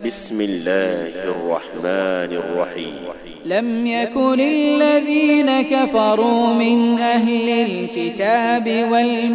بسم الله الرحمن الرحيم. لم يكن الذين كفروا من أهل الكتاب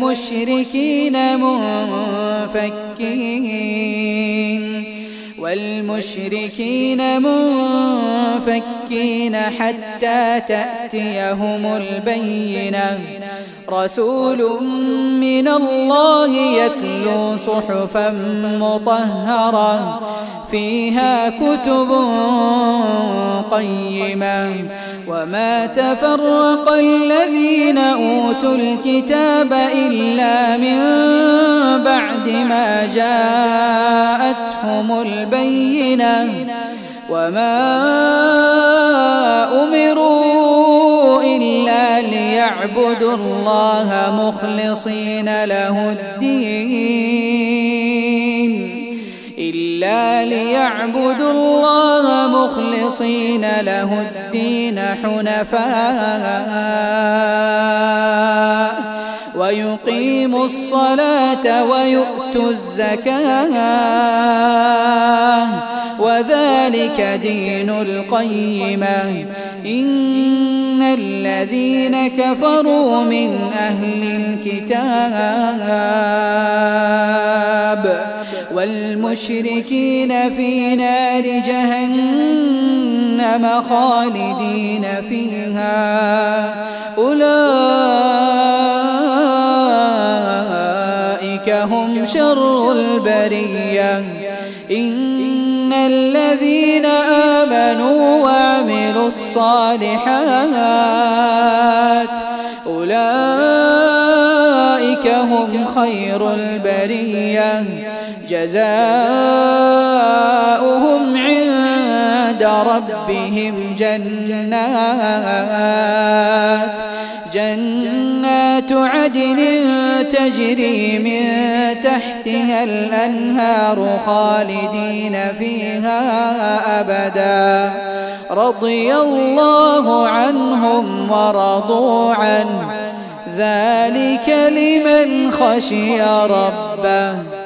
والمشركين منفكين حتى تأتيهم البينة. رسول من الله يتلو صحفا مطهرة فيها كتب قيمة. وما تفرق الذين أوتوا الكتاب إلا من بعد ما جاءتهم البينة. وما أمروا إلا ليعبدوا الله مخلصين له الدين حنفاء ويقيموا الصلاة ويؤتوا الزكاة وذلك دين القيمة. إن الذين كفروا من أهل الكتاب والمشركين في نار جهنم خالدين فيها أولئك هم شر البرية. إن الذين آمنوا وعملوا الصالحات أولئك هم خير البرية. جزاؤهم عند ربهم جنات عدن تجري من تحتها الأنهار خالدين فيها أبدا. رضي الله عنهم ورضوا عنه ذلك لمن خشي ربه.